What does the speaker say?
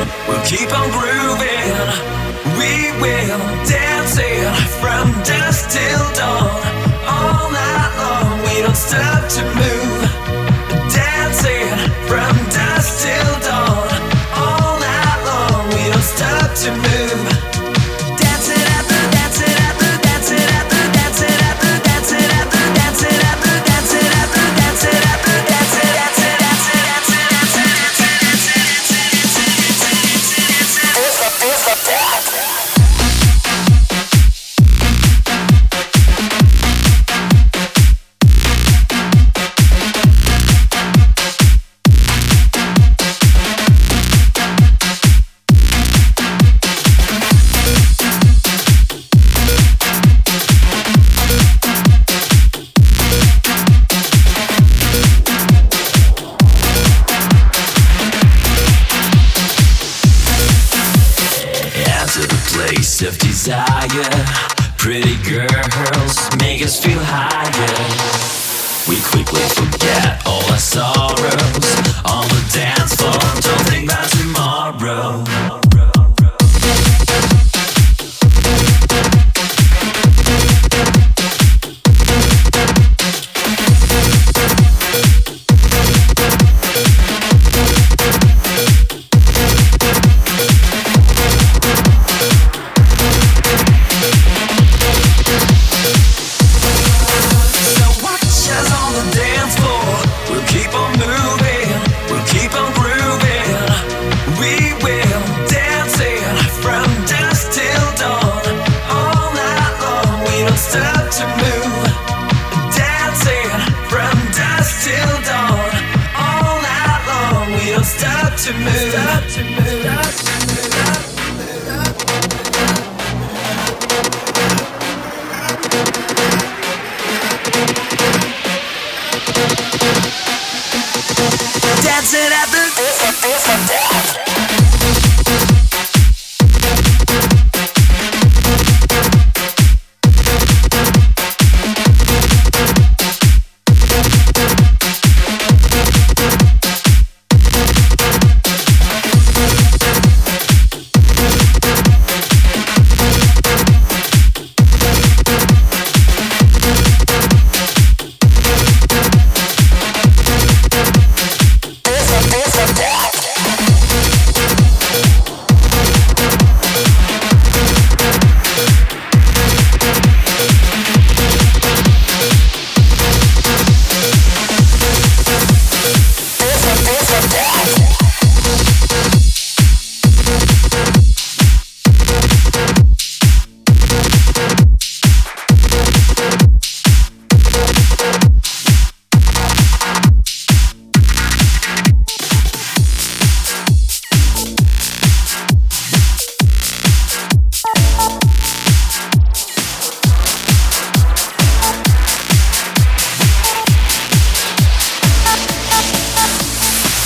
We'll keep on grooving. We will dancing from dusk till dawn. All night long, we don't stop to move. Dancing from dusk till dawn. All night long, we don't stop to move. Dancing at the, dancing at the, dancing at the, dancing at the, dancing at the, dancing at the, dancing at the, dancing at the, dancing, dancing, dancing, dancing, dancing, dancing, dancing. Of desire, pretty girls make us feel higher. We quickly forget all our sorrows on the dance floor. Don't think about tomorrow. To move, stop to move, stop to move, stop to move. Dancing at the